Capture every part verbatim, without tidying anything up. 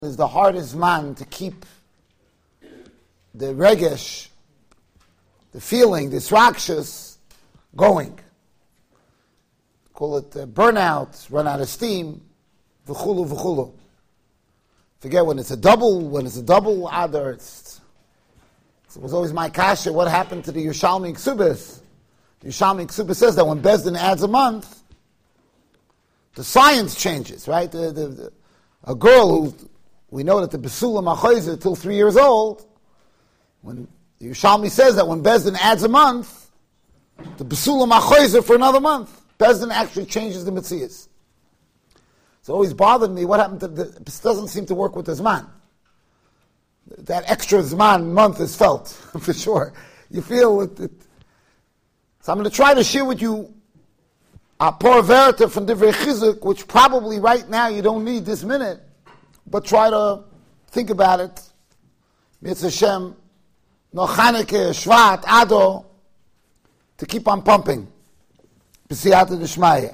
is the hardest man to keep the regesh, the feeling, this rakshas, going. Call it uh, burnout, run out of steam, v'chulu v'chulu. Forget when it's a double, when it's a double adar, it's, it was always my kasha, what happened to the Yerushalmi Ksubis? The Yerushalmi Ksubis says that when Bezdin adds a month, the science changes, right? The, the, the, a girl who, we know that the Besula Machoizer till three years old, when the Yerushalmi says that when Bezdin adds a month, the Besula Machoizer for another month, Bezdin actually changes the Metzias. It's always bothered me, what happened to the, this doesn't seem to work with the Zman. That extra Zman month is felt, for sure. You feel it, it. So I'm going to try to share with you a poor verita from Divrei Chizuk, which probably right now you don't need this minute, but try to think about it. Mitzvah Hashem, no Chanukah, Shvat, Ado, to keep on pumping. B'siyata d'shmaya.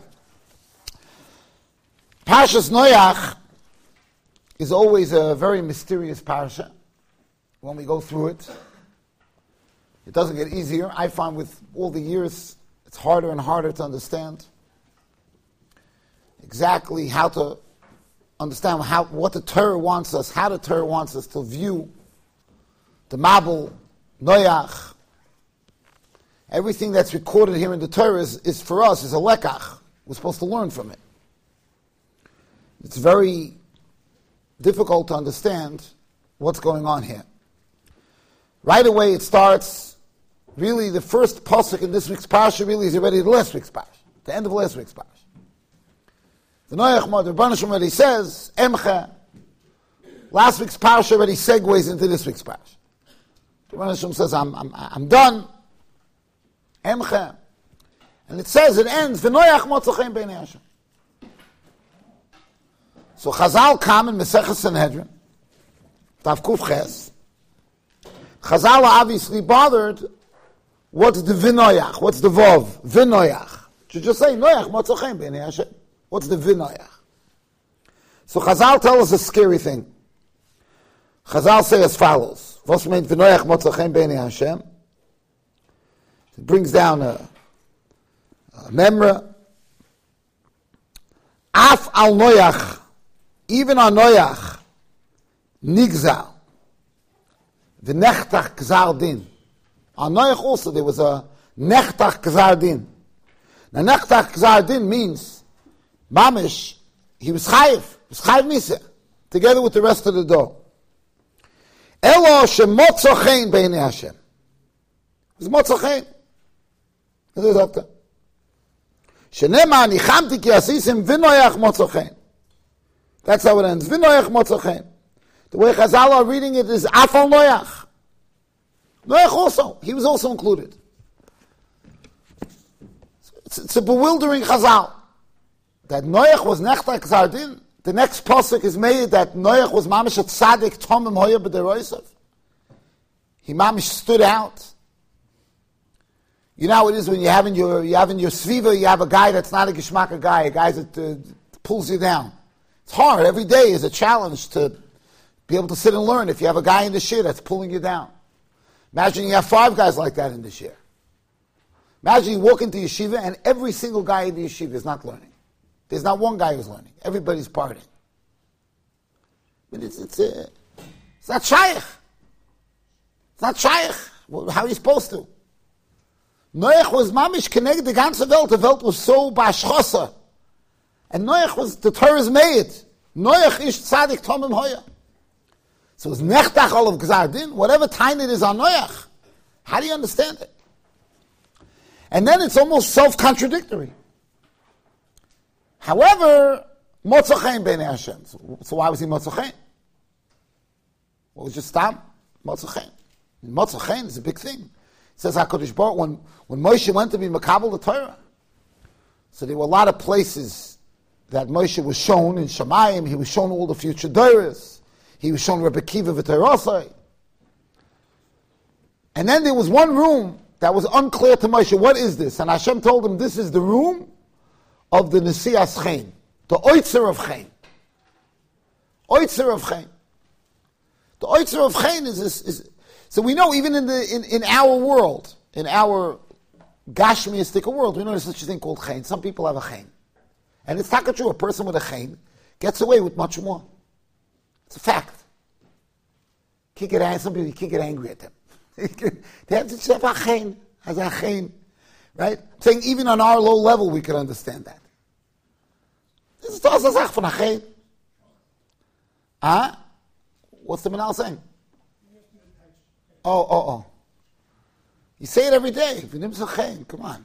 Parshas Noach is always a very mysterious parsha. When we go through it, it doesn't get easier. I find with all the years, it's harder and harder to understand exactly how to understand how what the Torah wants us, how the Torah wants us to view the Mabul, Noach. Everything that's recorded here in the Torah is, is for us, is a lekach. We're supposed to learn from it. It's very difficult to understand what's going on here. Right away it starts, really the first pasuk in this week's parsha really is already the last week's parsha, the end of last week's parsha. The Noach Mother Banashim already says, Emcha. Last week's parsha already segues into this week's parsha. The Banashim says, I'm, I'm, I'm done. Emcha. And it says, it ends, V'noach motzachem b'nei Hashem. So Chazal come in Mesechus Sanhedrin, Tav Kuf Ches. Chazal are obviously bothered, what's the V'noach? What's the Vov? V'noach. You just say, Noach motzachem b'nei Hashem. What's the V'noach? So Chazal tell us a scary thing. Chazal say as follows. What's meant V'noach motzachem b'nei Hashem? It brings down a, a memra. Af al Noach, even on Noach, nigzal, v'nechtach gzar din. On Noach also there was a nechtach gzar din. Now nechtach gzar din means, mamish, he was chayiv, he was chayiv misa, together with the rest of the dough. Elo shemotzochein b'nei Hashem. It was motzochein. This is after. Shenema nichamti ki asisim v'noach motzochein. That's how it ends. V'noach motzachem. The way Chazal are reading it is Afal Noach. Noach also. He was also included. It's, it's a bewildering Chazal. That Noach was Nechtach Zardin. The next pasuk is made that Noach was Mamish at Tzadik Tomim Hoya B'deroisav. He Mamish stood out. You know how it is when you have in your, you have in your Sviva, you have a guy that's not a Geshmaka guy, a guy that uh, pulls you down. It's hard. Every day is a challenge to be able to sit and learn if you have a guy in the shir that's pulling you down. Imagine you have five guys like that in the shir. Imagine you walk into yeshiva and every single guy in the yeshiva is not learning. There's not one guy who's learning. Everybody's partying. But it's, it's, uh, it's not shaykh. It's not shaykh. Well, how are you supposed to? Noach was mamish connected the ganze Welt. The Welt was so bashchosa. And Noach was, the Torah's made. Noach ish tzadik tomim hoya. So it's nechtach all of gzar din, whatever time it is on Noach. How do you understand it? And then it's almost self-contradictory. However, motzachein b'nei Hashem. So, so why was he motzachein? What was just stop? Motzachein. Motzachein is a big thing. It says HaKadosh Baruch when, when Moshe went to be makabel the Torah. So there were a lot of places that Moshe was shown in Shemayim. He was shown all the future Doros. He was shown Rebbe Kiva v'Teirosai. And then there was one room that was unclear to Moshe. What is this? And Hashem told him, this is the room of the Nesias Chaim, the Oitzer of Chaim. Oitzer of Chaim. The oitzer of chen is, is, is so we know even in the in, in our world, in our gashmiistic world, we know there's such a thing called chen. Some people have a chen. And it's taka true, a person with a chen gets away with much more. It's a fact. Can't get angry, some people you can't get angry at them. They have to just have a chen, has a chen. Right? I'm saying even on our low level we can understand that. This is also a sach von a chen. Huh? What's the Manal saying? Oh, oh, oh. You say it every day. Come on.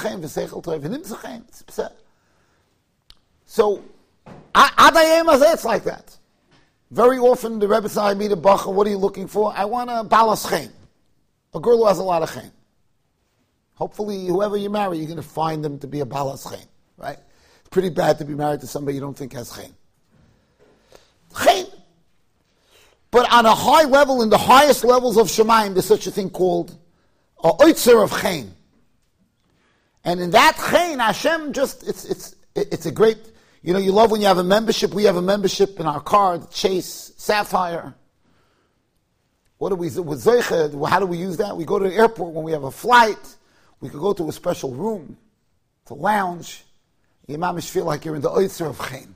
So, Adayim it's like that. Very often the Rebbe says, I meet a bacha, what are you looking for? I want a balas chen. A girl who has a lot of chen. Hopefully, whoever you marry, you're going to find them to be a balas chen. Right? It's pretty bad to be married to somebody you don't think has chen. Chen. But on a high level, in the highest levels of Shemayim, there's such a thing called a oitzer of chen. And in that chen, Hashem just, it's it's it's a great, you know, you love when you have a membership. We have a membership in our car, the Chase Sapphire. What do we, with Zoiche, how do we use that? We go to the airport when we have a flight. We could go to a special room, to lounge. You mamish feel like you're in the oitzer of chen.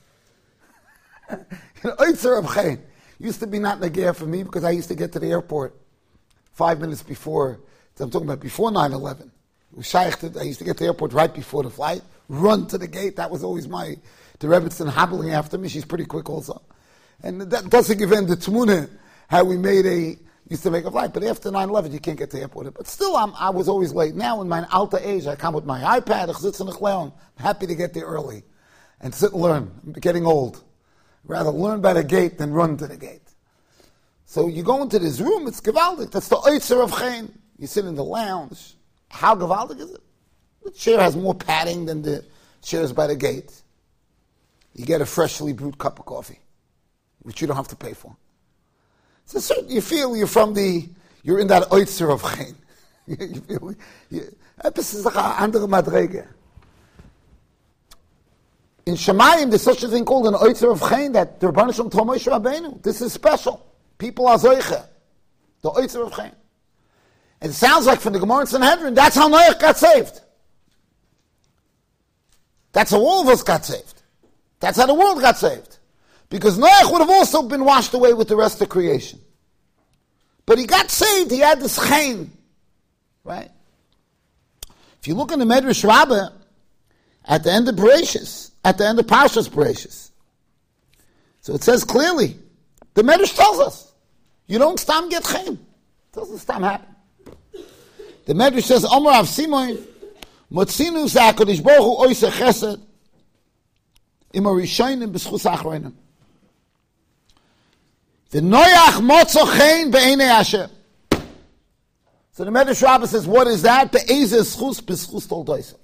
In the oitzer of chen. Used to be not negaya for me because I used to get to the airport five minutes before, I'm talking about before nine eleven. I used to get to the airport right before the flight, run to the gate. That was always my, the Rebbetzin hobbling after me. She's pretty quick also. And that doesn't give in the tmuna how we made a, used to make a flight. But after nine eleven, you can't get to the airport. But still, I'm, I was always late. Now, in my alta age, I come with my iPad. I'm happy to get there early and sit and learn. I'm getting old. Rather learn by the gate than run to the gate. So you go into this room, it's gewaldig. That's the oitzer of chen. You sit in the lounge. How gewaldig is it? The chair has more padding than the chairs by the gate. You get a freshly brewed cup of coffee, which you don't have to pay for. So certain, you feel you're from the, you're in that oitzer of chen. You feel, you, this is like a andere madrege. In Shemayim, there's such a thing called an oitzer of chen that the Rebbeinu Shem told Moshe Rabbeinu. This is special. People are zoiche. The oitzer of chen. And it sounds like from the Gemara in Sanhedrin, that's how Noach got saved. That's how all of us got saved. That's how the world got saved. Because Noach would have also been washed away with the rest of creation. But he got saved, he had this chen. Right? If you look in the Medrash Rabbah, at the end of Bereshis, at the end of Parshas Bereshis. So it says clearly, the Medrash tells us, you don't stam get chen. It doesn't stam happen. The Medrash says, Omer Av Simoin, Motzinu Za'akodish Baruch Hu Oiseh Chesed, Im HaRishonim B'schus HaAchronim. V'noyach motzo chen be'enei Hashem. So the Medrash Rabbah says, what is that? Be'ezeh schus b'schus toldoisav.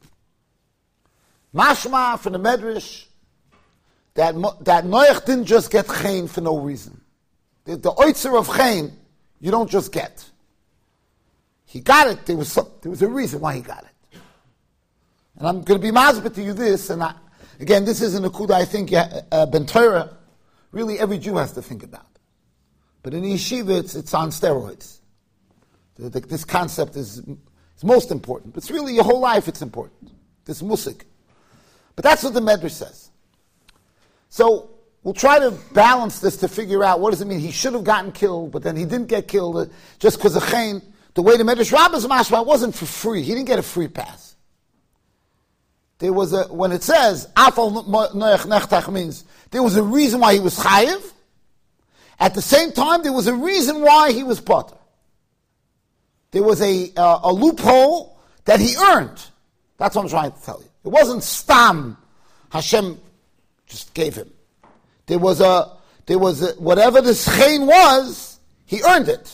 Mashma from the Medrash that that Noach didn't just get chen for no reason. The, the oitzer of chen you don't just get. He got it. There was some, there was a reason why he got it. And I'm going to be mazbet to you this. And I, again, this isn't a kuda I think uh, Ben Torah. Really, every Jew has to think about. But in yeshiva, it's, it's on steroids. The, the, this concept is, is most important. But it's really your whole life. It's important. This musik. But that's what the Medrash says. So we'll try to balance this to figure out what does it mean. He should have gotten killed, but then he didn't get killed just because of chen. The way the Medrash Rabbah's mashma wasn't for free. He didn't get a free pass. There was a, when it says, Afal Noach Nechtach means, there was a reason why he was chayiv. At the same time, there was a reason why he was potter. There was a, uh, a loophole that he earned. That's what I'm trying to tell you. It wasn't stam Hashem just gave him. There was a, there was a, whatever the chen was, he earned it.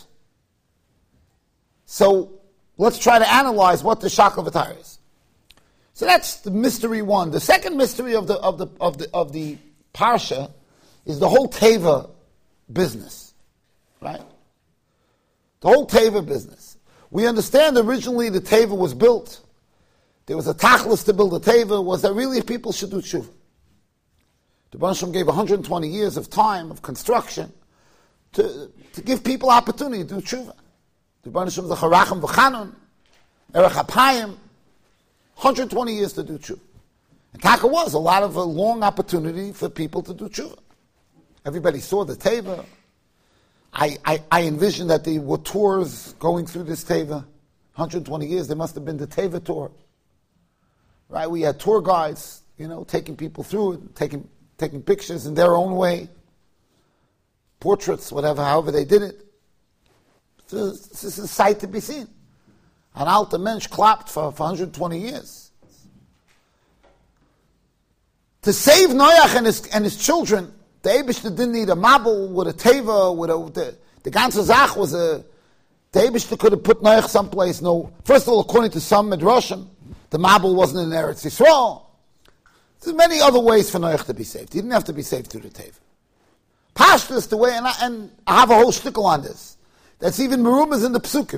So let's try to analyze what the Shakal V'Tayr is. So that's the mystery one. The second mystery of the of the of the of the parsha is the whole teva business, right? The whole teva business. We understand originally the teva was built. There was a tachlis to build a teva. Was that really if people should do tshuva? The Rebbeinu Shalom gave one hundred twenty years of time of construction to, to give people opportunity to do tshuva. The Rebbeinu Shem the Charachim v'Chanun, Erech HaPayim, one hundred twenty years to do tshuva. And Taka was a lot of a long opportunity for people to do tshuva. Everybody saw the Teva. I, I, I envisioned that there were tours going through this Teva. one hundred twenty years, there must have been the Teva tour. Right? We had tour guides, you know, taking people through it, taking, taking pictures in their own way, portraits, whatever, however they did it. This is a sight to be seen. An alter mensch clapped for, for one hundred twenty years. To save Noach and his, and his children, the Eibishter didn't need a mabel with a teva, with a, the, the ganze Zach was a, the Eibishter could have put Noach someplace. No, first of all, according to some Midrashim, the mabel wasn't in Eretz Yisrael. There's many other ways for Noach to be saved. He didn't have to be saved through the teva. Pashtus the way, and I, and I have a whole shtickle on this. That's even merumas in the psukim.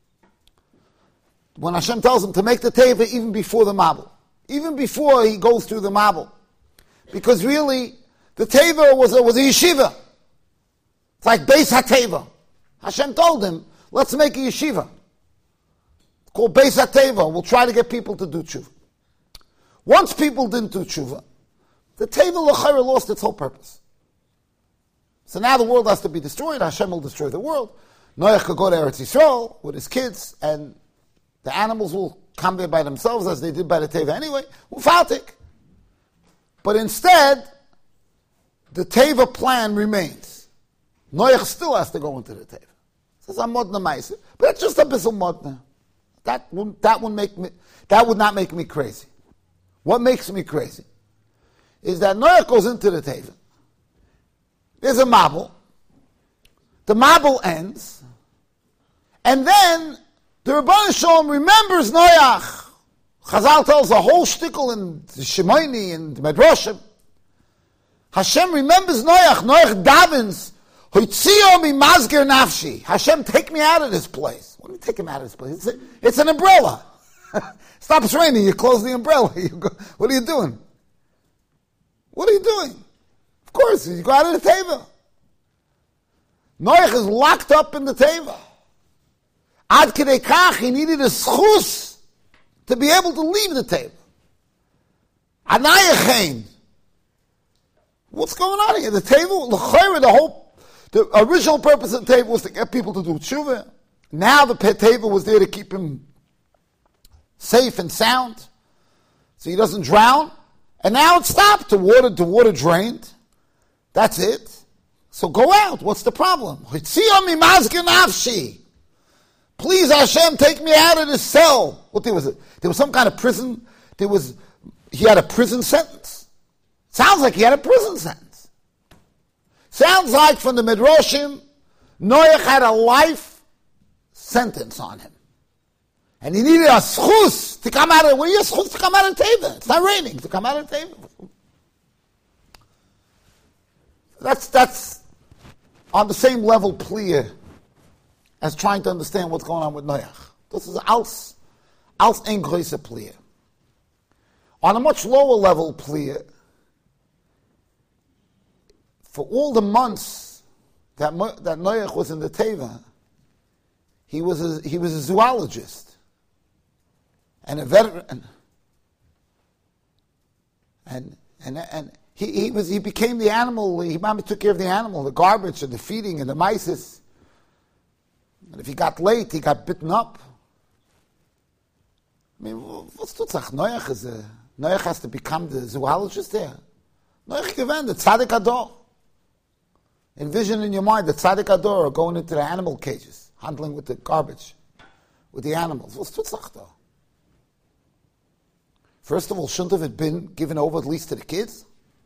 When Hashem tells him to make the teva even before the mabel, even before he goes through the mabel, because really the teva was a, was a yeshiva. It's like Beis HaTeva. Hashem told him, let's make a yeshiva. It's called Beis HaTeva. We'll try to get people to do tshuva. Once people didn't do tshuva, the teva l'chayra lost its whole purpose. So now the world has to be destroyed. Hashem will destroy the world. Noach could go to Eretz Yisrael with his kids, and the animals will come there by themselves as they did by the teva anyway. Ufatik. But instead, the teva plan remains. Noach still has to go into the teva. Says I'm modna ma'aser, but it's just a bissel modna. That would that would make me that would not make me crazy. What makes me crazy is that Noach goes into the teva. There's a mabel. The mabel ends, and then the Rebbeinu Shalom remembers Noach. Chazal tells a whole shtickle in the Shemaini and the Medrashim. Hashem remembers Noach. Noach davens, Hoitzio mi mazger nafshi. Hashem, take me out of this place. What do you take him out of this place? It's, a, it's an umbrella. Stops raining, you close the umbrella. You go, what are you doing? What are you doing? Of course, you go out of the teva. Noach is locked up in the teva. Ad kedei kach, he needed a schus to be able to leave the teva. Anayachein. What's going on here? The teva, l'chayra, the whole, the original purpose of the teva was to get people to do tshuva. Now the teva was there to keep him safe and sound, so he doesn't drown. And now it stopped. The water, the water drained. That's it. So go out. What's the problem? Please, Hashem, take me out of this cell. What there was? A, there was some kind of prison. There was. He had a prison sentence. Sounds like he had a prison sentence. Sounds like from the Midrashim, Noach had a life sentence on him, and he needed a schus to come out of. What are you schus to come out of teva? It's not raining to come out of teva. That's that's on the same level clear as trying to understand what's going on with Noach. This is als als ein größer clear. On a much lower level clear, for all the months that that Noach was in the teva, he was a, he was a zoologist and a veteran, and and and. He, he was. He became the animal. He mama took care of the animal, the garbage and the feeding and the mices. And if he got late, he got bitten up. I mean, what's tutzach? Noach is a Noach has to become the zoologist there. Noach given the tzaddik ador. Envision in your mind the tzaddik ador going into the animal cages, handling with the garbage, with the animals. What's tutzach though? First of all, shouldn't have it been given over at least to the kids?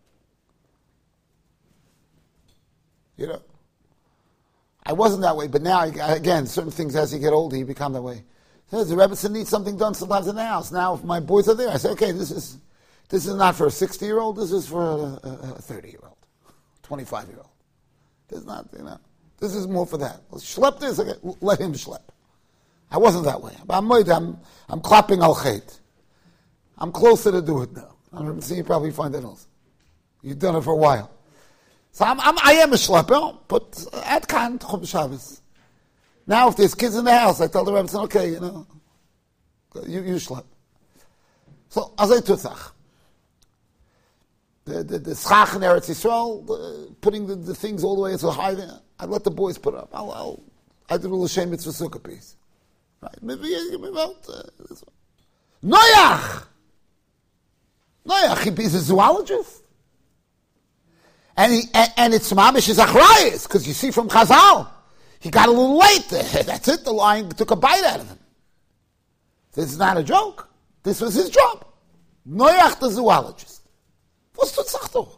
You know, I wasn't that way, but now, again, certain things as you get older, you become that way. So the Rebbe needs something done sometimes in the house. Now, if my boys are there, I say, okay, this is this is not for a sixty-year-old, this is for a thirty-year-old, twenty-five-year-old. This is not, you know, this is more for that. Well, schlep this, okay, let him schlep. I wasn't that way. But I'm, I'm, I'm clapping al chait. I'm closer to do it now. I'm seeing you probably find that also. You've done it for a while. So I'm, I'm, I am a schlepper, but at kan Chum Shabbos. Now, if there's kids in the house, I tell the Rebbe, okay, you know, you, you schlep. So, as I tutzach. The, the, the schach in Eretz Yisrael, the, putting the, the things all the way to the high there, I'd let the boys put up. I'll, I'll, I do a L'Shem Mitzvah Sukkah piece. Right? Maybe, maybe out, uh, this one. Noach! Noach, he's a zoologist. And, he, and, and it's mamish is achrayis, because you see from Chazal, he got a little late. That's it, the lion took a bite out of him. This is not a joke. This was his job. Noach the zoologist. What's the tzachto?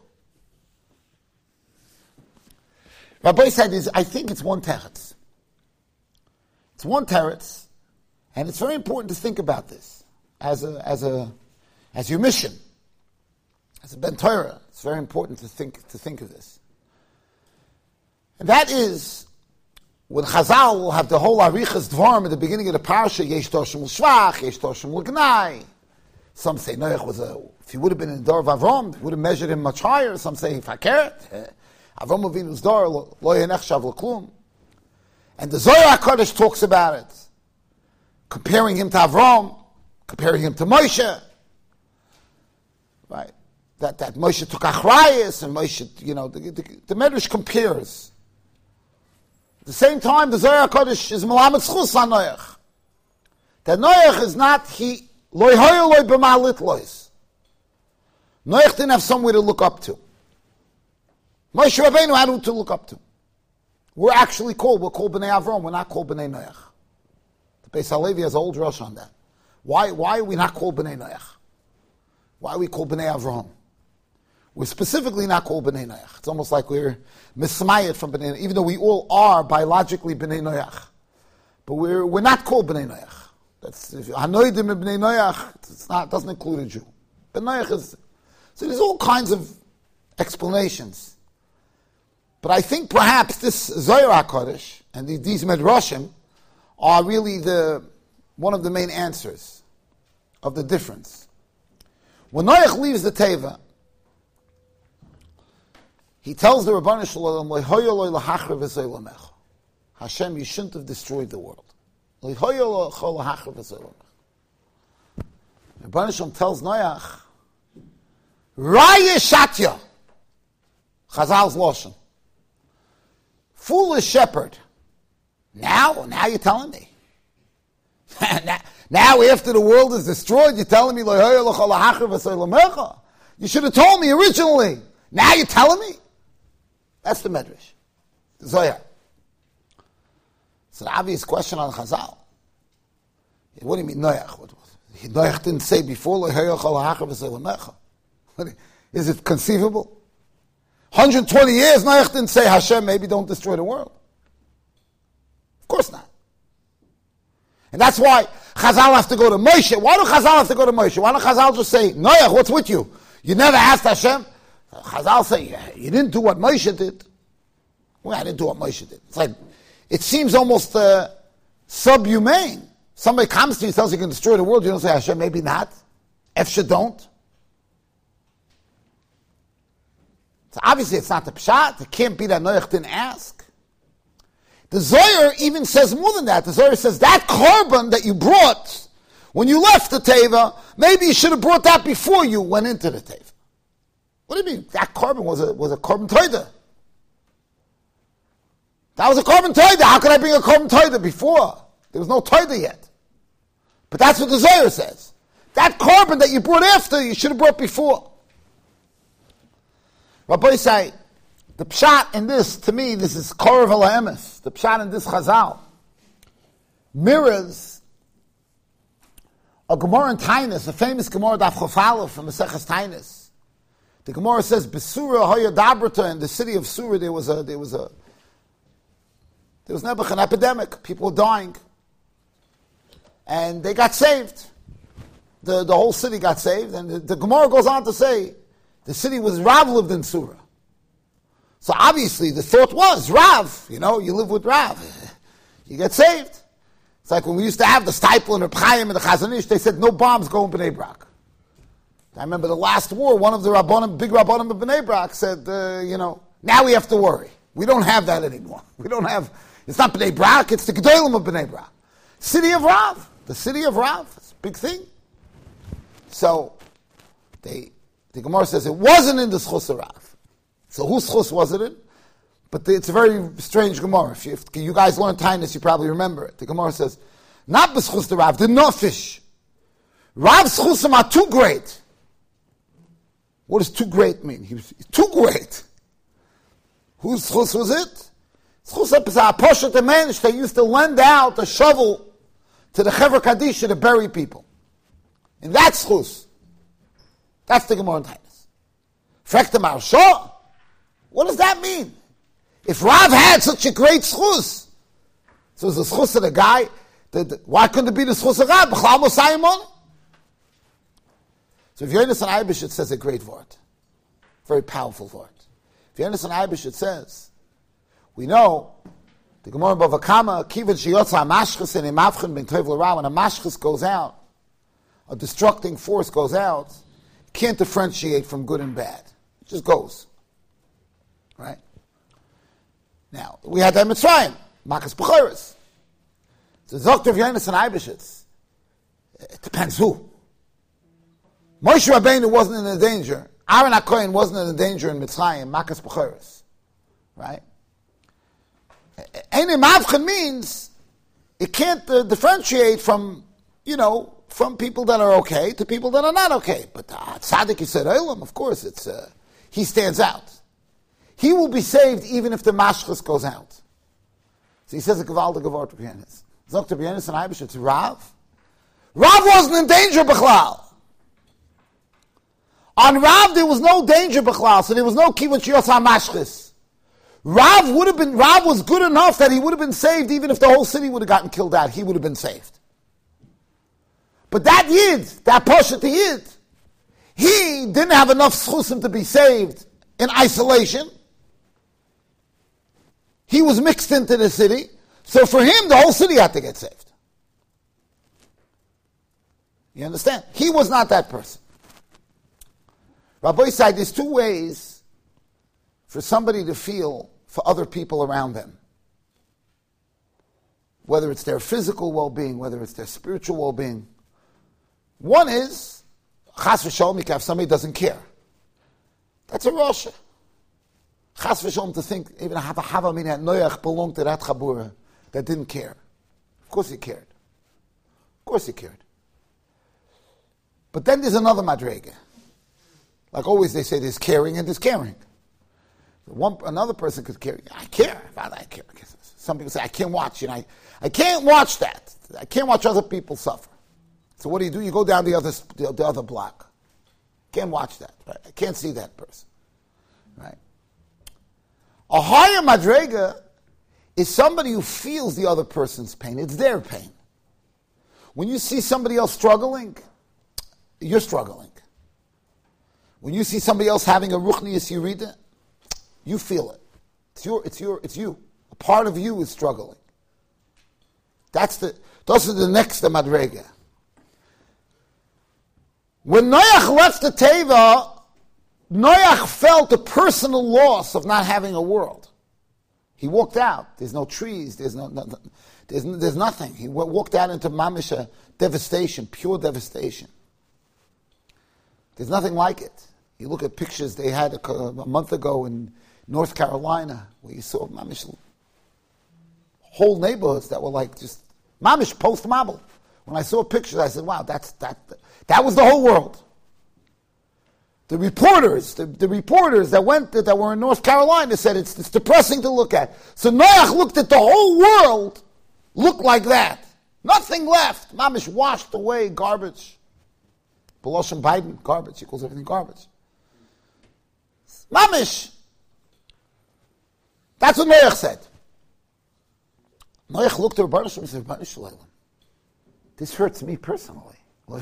Rabbi said, is, I think it's one teretz. It's one teretz, and it's very important to think about this as a as a as your mission, as a ben Torah. It's very important to think to think of this, and that is when Chazal will have the whole arichas dvarim at the beginning of the parsha. Yesh toshim l'shvach, yesh toshim l'gnai. Some say Noach was a. If he would have been in the door of Avram, he would have measured him much higher. Some say fakeret. Avram Avinu's door lo yenechshav l'klum. And the Zohar HaKadosh talks about it, comparing him to Avram, comparing him to Moshe. Right? That that Moshe took achrayis, and Moshe, you know, the, the, the Medrash compares. At the same time, the Zohar HaKadosh is melamed zchus on Noach. That Noach is not he loy hoyo loy b'malit lois. Noach didn't have somewhere to look up to. Moshe Rabbeinu had who to look up to. We're actually called, we're called B'nai Avram, we're not called B'nai Noach. The Beis Halevi has a whole drush on that. Why, why are we not called B'nai Noach? Why are we called B'nai Avram? We're specifically not called B'nai Noach. It's almost like we're mismayed from B'nai Noach, even though we all are biologically B'nai Noach. But we're, we're not called B'nai Noach. That's, if Hanoidim and B'nai Noach, it's not, doesn't include a Jew. B'nai Noach is, so there's all kinds of explanations. But I think perhaps this Zohar HaKadosh and the, these Medrashim are really the one of the main answers of the difference. When Noach leaves the Teva, he tells the Rabbanu Shalom, Hashem, you shouldn't have destroyed the world. Rabbanu Shalom tells Noach, Raya Shatya, Chazal's Lashon. Foolish shepherd. Now, now you're telling me. now, now after the world is destroyed, you're telling me, you should have told me originally. Now you're telling me? That's the Medrash. The Zohar. It's an obvious question on Chazal. What do you mean, Noach? What, what? Noach didn't say before, is it conceivable? one hundred twenty years, Noach didn't say, Hashem, maybe don't destroy the world. Of course not. And that's why Chazal has to go to Moshe. Why do Chazal have to go to Moshe? Why don't Chazal just say, Noach, what's with you? You never asked Hashem? Chazal say, yeah, you didn't do what Moshe did. Well, I didn't do what Moshe did. It's like, it seems almost uh, subhumane. Somebody comes to you and tells you you can destroy the world. You don't say, Hashem, maybe not. Efshe don't. So obviously it's not the pshat. It can't be that Noach didn't ask. The Zohar even says more than that. The Zohar says that korban that you brought when you left the Teva, maybe you should have brought that before you went into the Teva. What do you mean? That korban was a was a korban toida. That was a korban toida. How could I bring a korban toida before? There was no toida yet. But that's what the Zohar says. That korban that you brought after, you should have brought before. Rabbi say, the pshat in this, to me, this is Korav Emes. The pshat in this Chazal mirrors a Gemara in Tainus, a famous Gemara Daf Chof Aleph from Maseches Tainus. The Gemara says, "Besura Hoya Dabrata." In the city of Sura, there was a there was a there was nebuch, an epidemic. People were dying, and they got saved. The the whole city got saved, and the, the Gemara goes on to say, the city was Rav lived in Surah. So obviously the thought was, Rav, you know, you live with Rav. You get saved. It's like when we used to have the Steipler and the Chaim and the Chazon Ish, they said no bombs go in Bnei Brak. I remember the last war, one of the Rabbanim, big Rabbanim of Bnei Brak said, uh, you know, Now we have to worry. We don't have that anymore. We don't have, it's not Bnei Brak, it's the Gedolim of Bnei Brak. City of Rav. The city of Rav. It's a big thing. So, they, the Gemara says it wasn't in the Schus of Rav. So whose Schus was it in? But the, it's a very strange Gemara. If you, if you guys learn Tainus, you probably remember it. The Gemara says, not b'schus the Rav, the Nofish. Rav's Schusim are too great. What does too great mean? He was too great. Whose Schus was it? Schus is a Poshet Mensch that used to lend out a shovel to the Chevra Kadisha to bury people. And that's Schus. That's the Gemara in Tainus. Frekta Marsha. What does that mean? If Rav had such a great Schus, so it's the Schus of the guy, the, the, why couldn't it be the Schus of Rav? B'chlal Mosayim on it? So if Yonis and Eibish, it says a great word. Very powerful word. If Yonis and Eibish, it says, we know, the Gemara Bava Kama, Kivan Shiyotza HaMashchus and Imavchen Ben Tov L'Ra, when a Mashchus goes out, a destructing force goes out, can't differentiate from good and bad. It just goes. Right? Now, we had that in Mitzrayim, Makas B'choros. So the Doctor of Yonis and Eibish, it depends who. Moshe Rabbeinu wasn't in the danger. Aaron HaKohen wasn't in the danger in Mitzrayim, Makas B'choros. Right? Ein Mavchen means it can't uh, differentiate from, you know, from people that are okay to people that are not okay. But uh, Tzaddik Yisrael Olam, of course, it's uh, he stands out. He will be saved even if the Mashchus goes out. So he says a Gevaldig Gevort of Yenis. Doctor Yenis and Eibish, it's Rav. Rav wasn't in danger, B'chlal. On Rav, there was no danger, B'chlal, so there was no Kivon Shiyos HaMashchis. Rav would have been, Rav was good enough that he would have been saved even if the whole city would have gotten killed out. He would have been saved. But that Yid, that Poshet Yid, he didn't have enough schusim to be saved in isolation. He was mixed into the city, so for him, the whole city had to get saved. You understand? He was not that person. Rabbi said there's two ways for somebody to feel for other people around them. Whether it's their physical well-being, whether it's their spiritual well-being. One is, chas v'sholom, if somebody doesn't care. That's a Rasha. Chas v'sholom to think, even Hava Hava Minat Noach belonged to that Chabura that didn't care. Of course he cared. Of course he cared. But then there's another Madrega. Like always they say there's caring and there's caring. One, another person could care. I care. I care. Some people say, I can't watch. You know, I, I can't watch that. I can't watch other people suffer. So what do you do? You go down the other, the, the other block. Can't watch that. Right? I can't see that person. Right? A higher madrega is somebody who feels the other person's pain. It's their pain. When you see somebody else struggling, you're struggling. When you see somebody else having a ruchnius yirida, you feel it. It's your, it's your, it's you. A part of you is struggling. That's the, those are the next to madrega. When Noach left the Teva, Noach felt a personal loss of not having a world. He walked out. There's no trees. There's no, no there's, there's nothing. He walked out into mamisha devastation, pure devastation. There's nothing like it. You look at pictures they had a, a month ago in North Carolina, where you saw mamish whole neighborhoods that were like just mamish post-mabel. When I saw pictures, I said, "Wow, that's that. That was the whole world." The reporters, the, the reporters that went that were in North Carolina said it's, it's depressing to look at. So Noach looked at the whole world, looked like that. Nothing left. Mamish washed away, garbage. Beloshem Biden, garbage. He calls everything garbage. Mamish. That's what Noach said. Noach looked at Rebbeinu Shalom and said, Rebbeinu Shalom, this hurts me personally.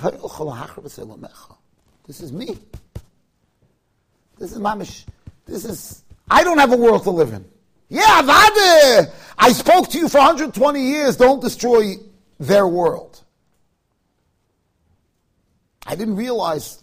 This is me. This is mamish. This is, I don't have a world to live in. Yeah, Vade! I spoke to you for one hundred twenty years. Don't destroy their world. I didn't realize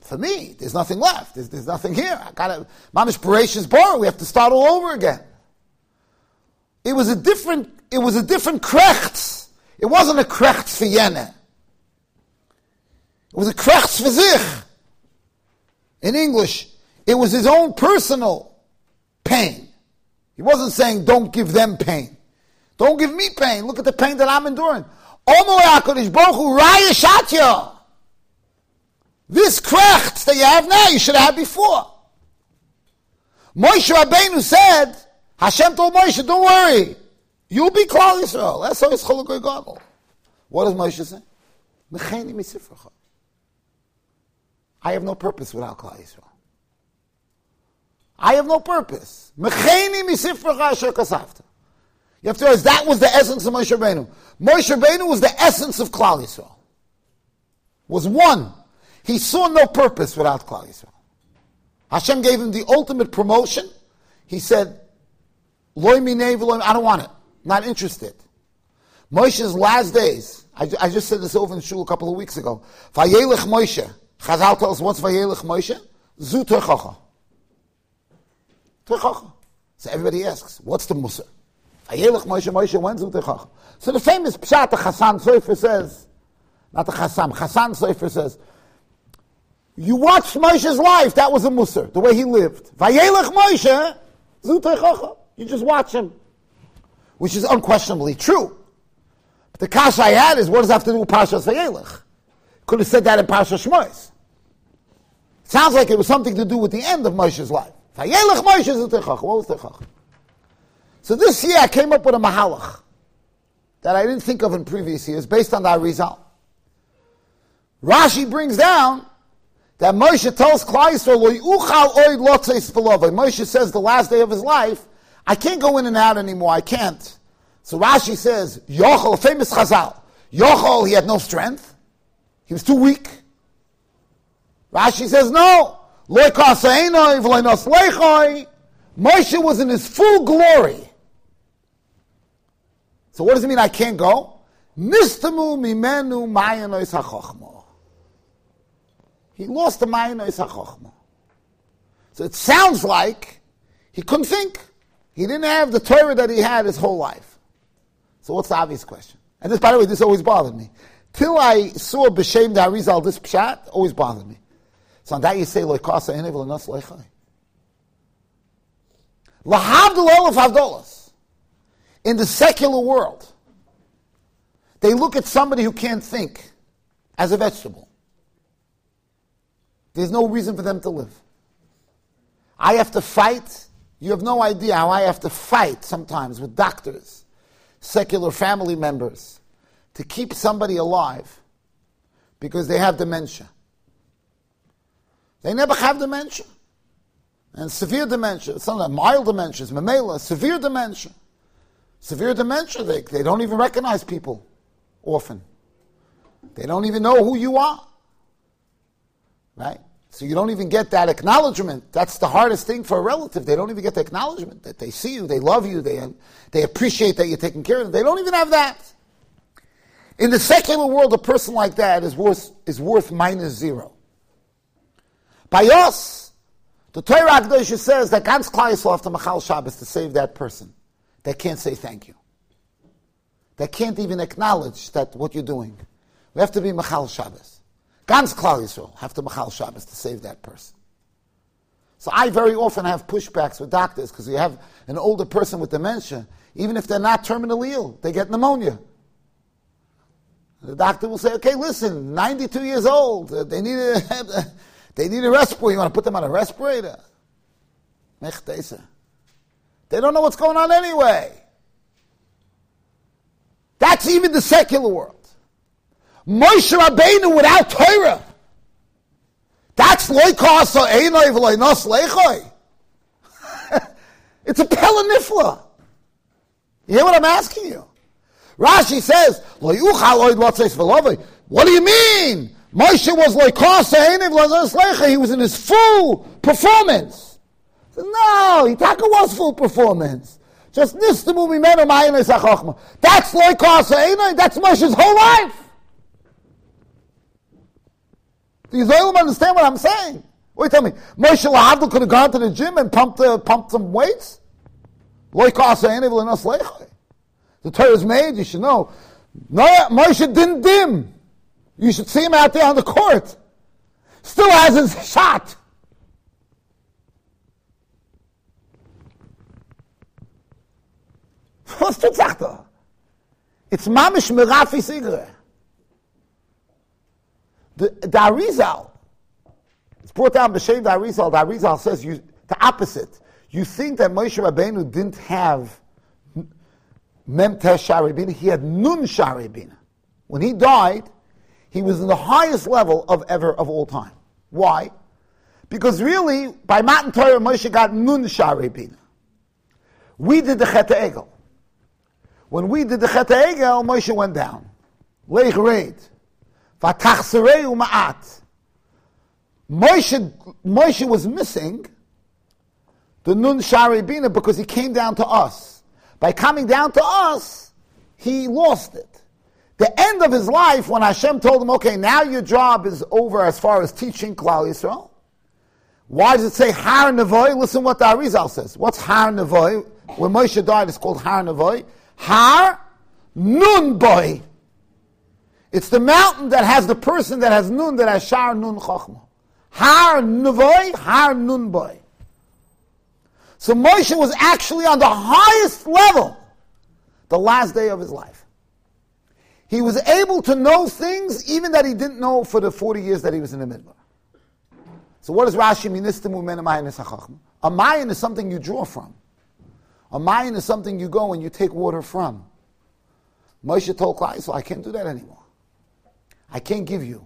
For me, there's nothing left. There's, there's nothing here. I gotta, Mamish Bereshis Bara, we have to start all over again. It was a different, it was a different krechts. It wasn't a krechts for Yene. It was a krechts for sich. In English, it was his own personal pain. He wasn't saying, don't give them pain. Don't give me pain. Look at the pain that I'm enduring. Omo HaKadosh Baruch Hu Raya Shatya. This krechts that you have now, you should have had before. Moshe Rabbeinu said, Hashem told Moshe, don't worry. You'll be Klal Yisrael. That's how it's Cholokoi Gadol. What does Moshe say? Mecheni misifracha. I have no purpose without Klal Yisrael. I have no purpose. Mecheni misifracha asher kasavta. You have to realize that was the essence of Moshe Rabbeinu. Moshe Rabbeinu was the essence of Klal Yisrael. Was one. He saw no purpose without Klal Yisrael. Hashem gave him the ultimate promotion. He said, Loi minei v'loi, I don't want it. Not interested. Moshe's last days, I, I just said this over in Shul a couple of weeks ago. Vayelech Moshe. Chazal tells us, what's Vayelech Moshe? Zu terchacha. Terchacha. So everybody asks, what's the Musa? Vayelech Moshe, Moshe went zu terchacha. So the famous Pshat, the Chassan Sofer says, not the Chassam, Chassan Sofer says, you watched Moshe's life, that was a Musa, the way he lived. Vayelech Moshe, zu terchacha. You just watch him. Which is unquestionably true. But the kasha I had is, what does that have to do with Parshas Vayelech? Could have said that in Parshas Shmos. Sounds like it was something to do with the end of Moshe's life. Vayelech Moshe zu terchacha. What was terchacha? So this year I came up with a mahalach that I didn't think of in previous years, based on that result. Rashi brings down that Moshe tells Klal Yisrael, Lo yuchal oid lotzeis v'lovei. Moshe says the last day of his life, I can't go in and out anymore, I can't. So Rashi says, Yochel, famous Chazal, Yochel, he had no strength, he was too weak. Rashi says, no, Lo kaseinoi v'lo nos leichoi. Moshe was in his full glory. So what does it mean I can't go? Nistamu mimenu mayanois hachochmo. He lost the mayanois hachochmo. So it sounds like he couldn't think. He didn't have the Torah that he had his whole life. So what's the obvious question? And this, by the way, this always bothered me. Till I saw B'Shem the Arizal, this pshat, always bothered me. So on that you say, Loikasa enev l'nos leichai. Lahavdil olaf havdolas. In the secular world, they look at somebody who can't think as a vegetable. There's no reason for them to live. I have to fight. You have no idea how I have to fight sometimes with doctors, secular family members, to keep somebody alive because they have dementia. They never have dementia. And severe dementia, sometimes mild dementia, mamela, severe dementia. Severe dementia, they, they don't even recognize people often. They don't even know who you are. Right? So you don't even get that acknowledgement. That's the hardest thing for a relative. They don't even get the acknowledgement that they see you, they love you, they, they appreciate that you're taking care of them. They don't even have that. In the secular world, a person like that is worth, is worth minus zero. By us, the Torah HaKadosh says that Gans Klal Yisrael have to Machal Shabbos to save that person. They can't say thank you. They can't even acknowledge that what you're doing. We have to be Machal Shabbos. Gans Klal Yisrael have to Machal Shabbos to save that person. So I very often have pushbacks with doctors because you have an older person with dementia, even if they're not terminally ill, they get pneumonia. The doctor will say, okay, listen, ninety-two years old, they need a, they need a respirator. You want to put them on a respirator? They don't know what's going on anyway. That's even the secular world. Moshe Rabbeinu without Torah. That's loikasa einoi v'loi nos leichoi. It's a pella nifla. You hear what I'm asking you? Rashi says, Lo yuchal oid lotzeis v'lovei. What do you mean? Moshe was loikasa einoi v'loi nos leichoi. He was in his full performance. No, Hitaka was full performance. Just nistamu mimenu ma'ayin esachochma. That's loikasa einoi. That's Moshe's whole life. Do you understand what I'm saying? Wait, tell me, Moshe Lahavdil could have gone to the gym and pumped uh, pumped some weights? The Torah is made, you should know. No, Moshe didn't dim. You should see him out there on the court. Still has his shot. Was tut sagt er? It's mamish merafi sigre. The, the Arizal, it's brought down b'shem the Arizal. The Arizal says you the opposite. You think that Moshe Rabbeinu didn't have mem tesh sharibina? He had nun sharibina. When he died, he was in the highest level of ever of all time. Why? Because really, by Matan Torah, Moshe got nun sharibina. We did the Chet Egel. When we did the Chet Egel, Moshe went down. Leich reid. Vatachsereu ma'at. Moshe, Moshe was missing the Nun Shari Bina because he came down to us. By coming down to us, he lost it. The end of his life, when Hashem told him, okay, now your job is over as far as teaching Klal Yisrael. Why does it say Har Nevoy? Listen what the Arizal says. What's Har Nevoy? When Moshe died, it's called Har Nevoy. Har Nun Boy. It's the mountain that has the person that has Nun, that has Shar Nun Chochma. Har Nevoy, Har Nun Boy. So Moshe was actually on the highest level the last day of his life. He was able to know things even that he didn't know for the forty years that he was in the Midbar. So what does Rashi mean? A mayan is something you draw from. A mayan is something you go and you take water from. Moshe told Klal Yisrael, I can't do that anymore. I can't give you.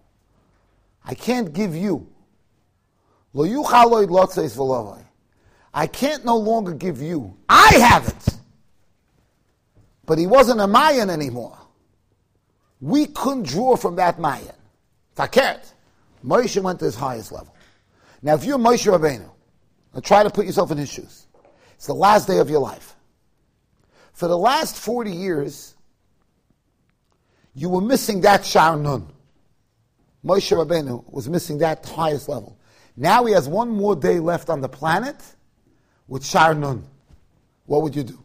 I can't give you. Lo yuchal lo yidlotzeis v'lovai. I can't no longer give you. I have it. But he wasn't a Mayan anymore. We couldn't draw from that Mayan. Fakert. Moshe went to his highest level. Now if you're Moshe Rabbeinu, now try to put yourself in his shoes. It's the last day of your life. For the last forty years, you were missing that Shar Nun. Moshe Rabbeinu was missing that highest level. Now he has one more day left on the planet with Shar Nun. What would you do?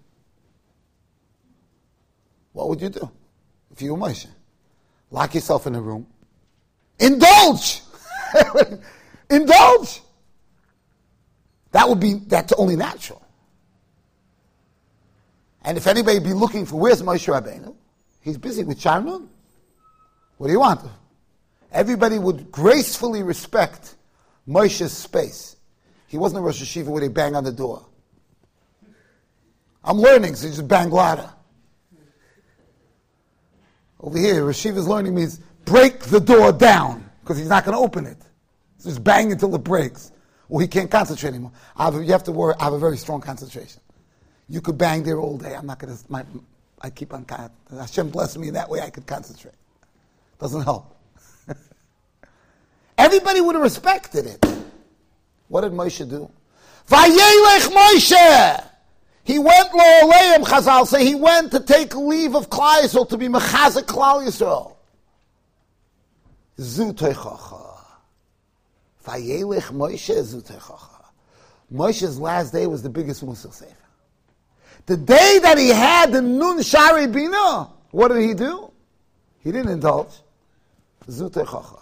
What would you do if you were Moshe? Lock yourself in a room. Indulge! Indulge! That would be, that's only natural. And if anybody be looking for where's Moshe Rabbeinu, he's busy with Shar Nun. What do you want? Everybody would gracefully respect Moshe's space. He wasn't a Rosh Hashiva where they bang on the door. I'm learning, so you just bang louder. Over here, Rosh Hashiva's learning means break the door down, because he's not going to open it. So just bang until it breaks. Or he can't concentrate anymore. I have, you have to worry, I have a very strong concentration. You could bang there all day. I'm not going to, I keep on, Hashem bless me that way I could concentrate. Doesn't help. Everybody would have respected it. What did Moshe do? Vayelech Moshe! He went lo'oleim, Chazal say, he went to take leave of Klal Yisrael, to be mechazek Klal Yisrael. Zu teichacha. Vayelech Moshe zu teichacha. Moshe's last day was the biggest Musar Sefer. The day that he had the Nun Shari Bina, what did he do? He didn't indulge. Zu teichacha.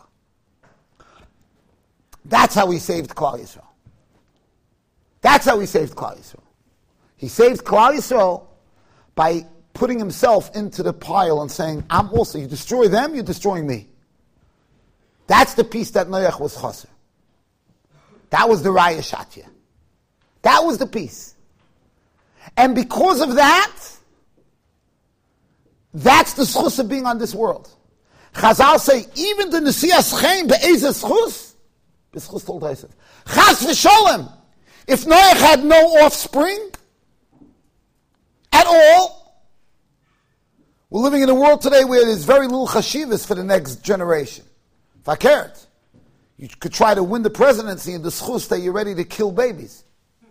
That's how he saved Klal Yisrael. That's how he saved Klal Yisrael. He saved Klal Yisrael by putting himself into the pile and saying, I'm also, you destroy them, you're destroying me. That's the piece that Noach was chaser. That was the Raya Shatya. That was the piece. And because of that, that's the schus of being on this world. Chazal say, even the Nesias Chaim be'ezeh schus, b'schus told Yosef. Chas v'sholem. If Noach had no offspring at all, we're living in a world today where there's very little chashivas for the next generation. Fakert. You could try to win the presidency in the schus that you're ready to kill babies.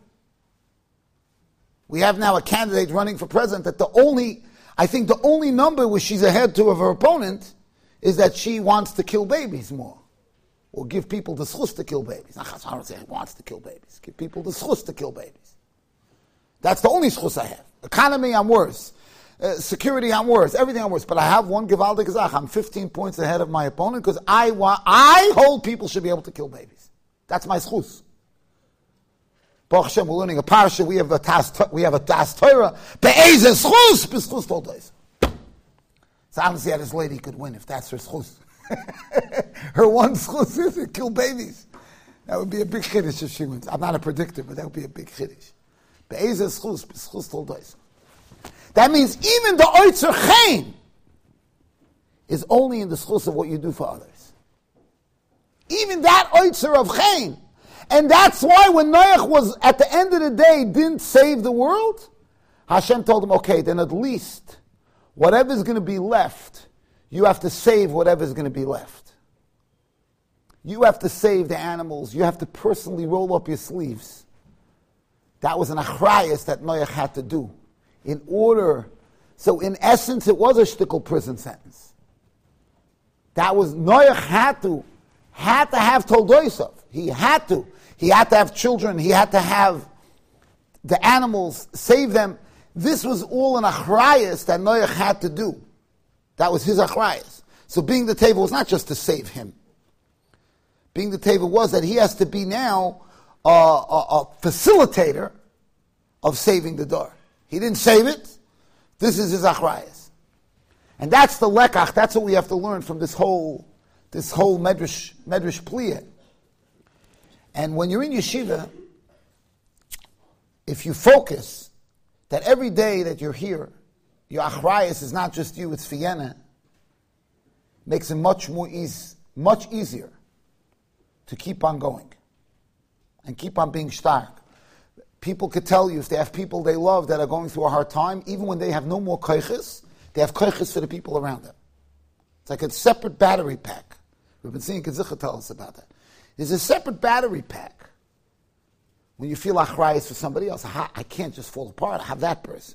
We have now a candidate running for president that the only, I think the only number where she's ahead to of her opponent is that she wants to kill babies more. or give people the schus to kill babies. I don't say he wants to kill babies. Give people the schus to kill babies. That's the only schus I have. Economy, I'm worse. Uh, security, I'm worse. Everything, I'm worse. But I have one gewaldige zach. I'm fifteen points ahead of my opponent because I want. I hold people should be able to kill babies. That's my schus. Baruch Hashem, we're learning a parsha. We have a tas. We have a tas Torah. Be'ezeh schus b'schus toldos. So I don't see how this lady could win if that's her schus. Her one schus is to kill babies. That would be a big chiddush if she wins. I'm not a predictor, but that would be a big chiddush. Be'ezeh schus b'schus toldos. That means even the oitzer chen is only in the schus of what you do for others. Even that oitzer of chen. And that's why when Noach was, at the end of the day, didn't save the world, Hashem told him, okay, then at least whatever's going to be left, you have to save whatever's going to be left. You have to save the animals. You have to personally roll up your sleeves. That was an achrayus that Noach had to do. In order, so in essence, it was a shtickle prison sentence. That was, Noach had to, had to have toldoisov. He had to. He had to have children. He had to have the animals, save them. This was all an achrayus that Noach had to do. That was his achrayus. So being the teva was not just to save him. Being the teva was that he has to be now a, a, a facilitator of saving the door. He didn't save it. This is his achrayus. And that's the lekach. That's what we have to learn from this whole, this whole medrash, medrash pliyah. And when you're in yeshiva, if you focus that every day that you're here, your achrayus is not just you, it's Vienna, makes it much more easy, much easier to keep on going and keep on being stark. People could tell you if they have people they love that are going through a hard time, even when they have no more koiches, they have koiches for the people around them. It's like a separate battery pack. We've been seeing Kazicha tell us about that. There's a separate battery pack when you feel achrayus for somebody else. I can't just fall apart. I have that person.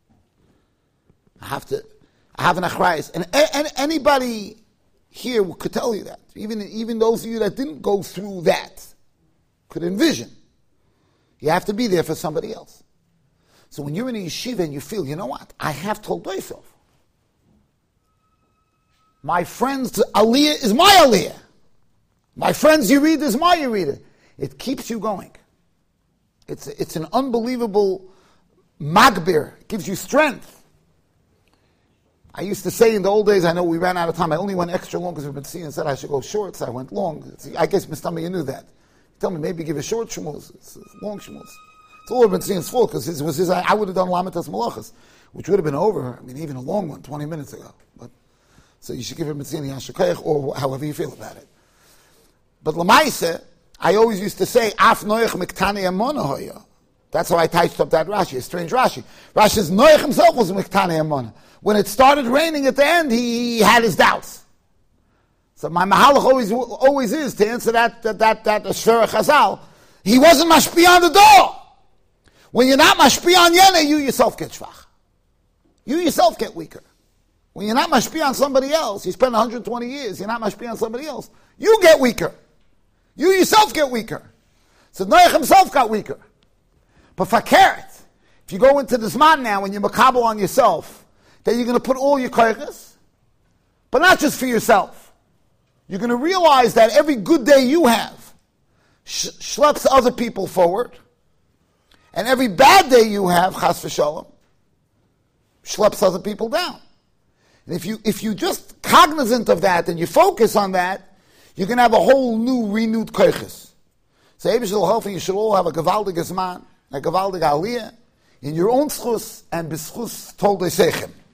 I have to. I have an achrayus, and, and anybody here could tell you that. Even even those of you that didn't go through that could envision. You have to be there for somebody else. So when you're in a yeshiva and you feel, you know what? I have toldoisov. My friend's aliyah is my aliyah. My friend's Yerida is my Yerida. It keeps you going. It's, it's an unbelievable magbir. It gives you strength. I used to say in the old days, I know we ran out of time, I only went extra long because we've been seeing and said I should go short, so I went long. I guess, Mister Tami, you knew that. Tell me, maybe give a short shmuz, it's a long shmuz. It's all I've been seeing, it's full, because it was his, I would have done Lamitas Malachas, which would have been over, I mean, even a long one, twenty minutes ago. But so you should give him Mitzini Yashakayach, or however you feel about it. But Lamaise, I always used to say, Af Noach Miktani Amona Hoya. That's how I typed up that Rashi, a strange Rashi. Rashi's Noach himself was Miktani Amona. When it started raining at the end, he had his doubts. So my mahalach always always is to answer that that that that Shvera Chazal. He wasn't mashpi on the door. When you're not mashpi on Yene, you yourself get shvach. You yourself get weaker. When you're not mashpi on somebody else, you spend one hundred twenty years, you're not mashpi on somebody else, you get weaker. You yourself get weaker. So Noach himself got weaker. But fakeret, if you go into this man now and you're makabel on yourself, then you're going to put all your koiches, but not just for yourself. You're going to realize that every good day you have sh- schleps other people forward, and every bad day you have, chas v'shalom, schleps other people down. And if you if you just cognizant of that and you focus on that, you're going to have a whole new, renewed koiches. So Eibush will help you. You should all have a gevaldig zman, a gevaldig aliyah in your own schus and b'schus tol deisechem.